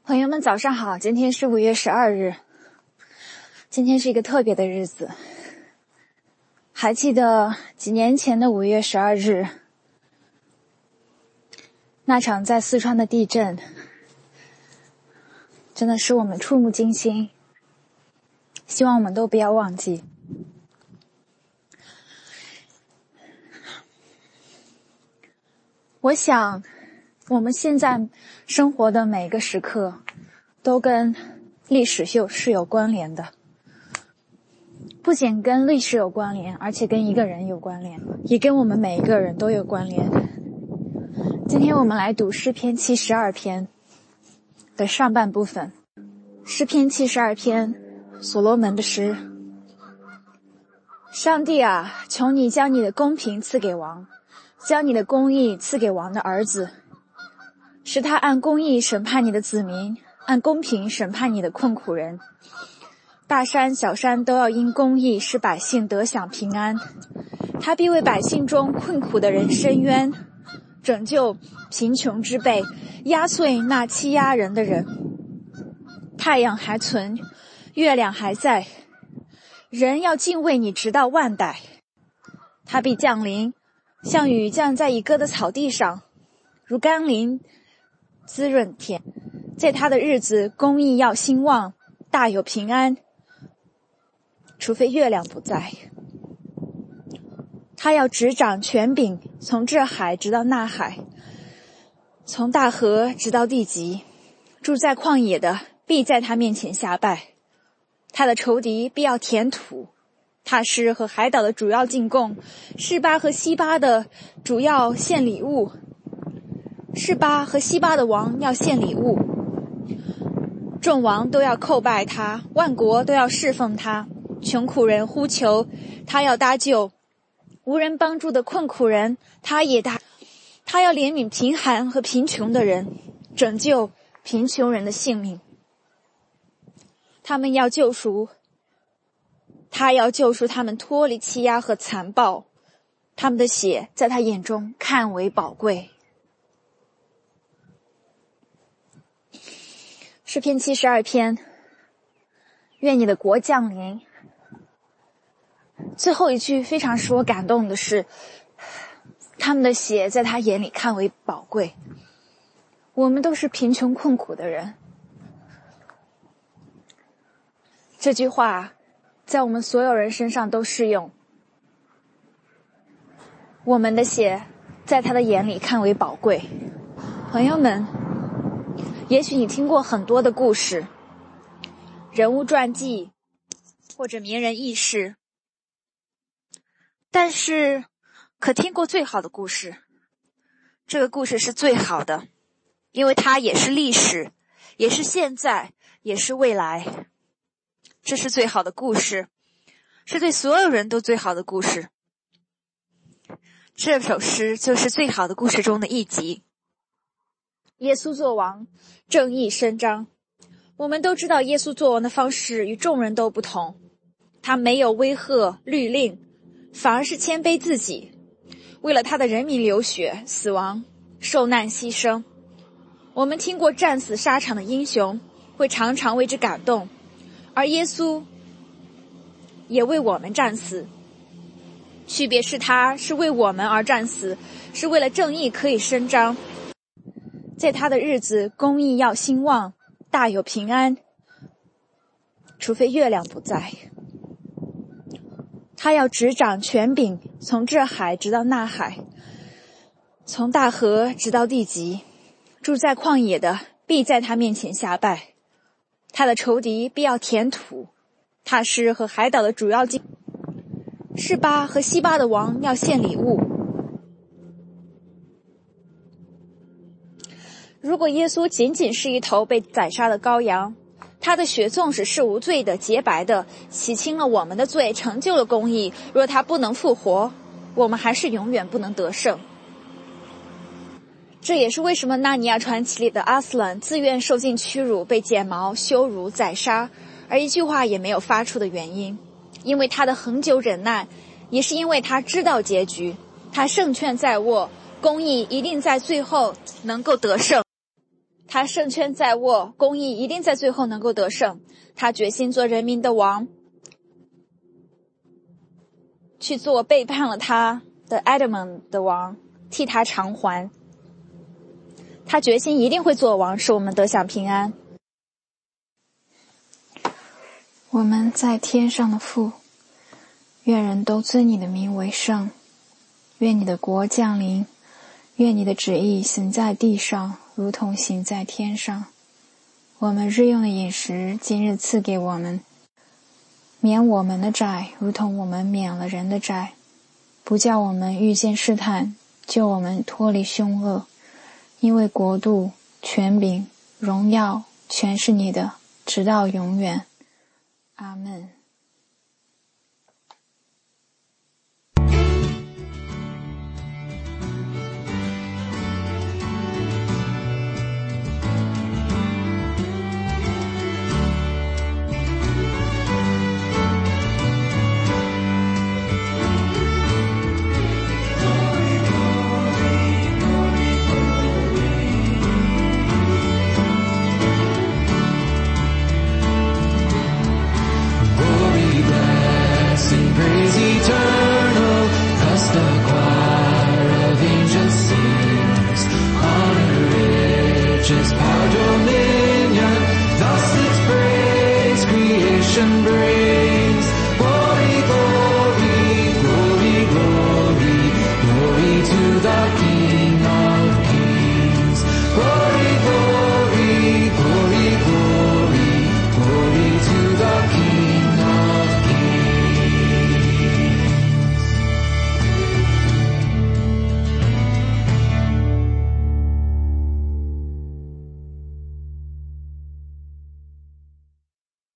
朋友们早上好，今天是5月12日，今天是一个特别的日子。还记得几年前的5月12日，那场在四川的地震，真的使我们触目惊心，希望我们都不要忘记。我想我们现在生活的每个时刻都跟历史是有关联的，不仅跟历史有关联，而且跟一个人有关联，也跟我们每一个人都有关联。今天我们来读诗篇72篇的上半部分。诗篇72篇，所罗门的诗。上帝啊，求你将你的公平赐给王，将你的公义赐给王的儿子，使他按公义审判你的子民，按公平审判你的困苦人。大山小山都要因公义使百姓得享平安，他必为百姓中困苦的人伸冤，拯救贫穷之辈，压碎那欺压人的人。太阳还存，月亮还在，人要敬畏你直到万代。他必降临，像雨降在已割的草地上，如甘霖滋润田。在他的日子，公义要兴旺，大有平安，除非月亮不在。他要执掌权柄，从这海直到那海，从大河直到地极。住在旷野的必在他面前下拜，他的仇敌必要填土。他是和海岛的主要进贡，示巴和西巴的主要献礼物。示巴和西巴的王要献礼物，众王都要叩拜他，万国都要侍奉他。穷苦人呼求，他要搭救；无人帮助的困苦人，他也搭。他要怜悯贫寒和贫穷的人，拯救贫穷人的性命。他要救赎他们脱离欺压和残暴，他们的血在他眼中看为宝贵。诗篇72篇，愿你的国降临。最后一句非常使我感动的是，他们的血在他眼里看为宝贵。我们都是贫穷困苦的人，这句话在我们所有人身上都适用。我们的血在他的眼里看为宝贵。朋友们，也许你听过很多的故事，人物传记或者名人轶事，但是可听过最好的故事。这个故事是最好的，因为它也是历史，也是现在，也是未来。这是最好的故事，是对所有人都最好的故事。这首诗就是最好的故事中的一集。耶稣作王，正义伸张。我们都知道耶稣作王的方式与众人都不同，他没有威吓律令，反而是谦卑自己，为了他的人民流血死亡，受难牺牲。我们听过战死沙场的英雄，会常常为之感动，而耶稣也为我们战死，区别是他是为我们而战死，是为了正义可以伸张。在他的日子，公义要兴旺，大有平安，除非月亮不在。他要执掌权柄，从这海直到那海，从大河直到地极。住在旷野的必在他面前下拜，他的仇敌必要填土。他是和海岛的主要进，示巴和西巴的王要献礼物。如果耶稣仅仅是一头被宰杀的羔羊，他的血纵使是无罪的、洁白的，洗清了我们的罪，成就了公义，若他不能复活，我们还是永远不能得胜。这也是为什么纳尼亚传奇里的阿斯兰自愿受尽屈辱，被剪毛、羞辱、宰杀，而一句话也没有发出的原因。因为他的恒久忍耐，也是因为他知道结局，他胜券在握，公义一定在最后能够得胜。 他胜券在握，公义一定在最后能够得胜。他决心做人民的王，去做背叛了他的 Adam 的王，替他偿还。他决心一定会做王，使我们得享平安。 我们在天上的父，愿人都尊你的名为圣。愿你的国降临，愿你的旨意行在地上，如同行在天上。我们日用的饮食，今日赐给我们，免我们的债，如同我们免了人的债，不叫我们遇见试探，救我们脱离凶恶。因为国度、权柄、荣耀，全是你的，直到永远。阿们。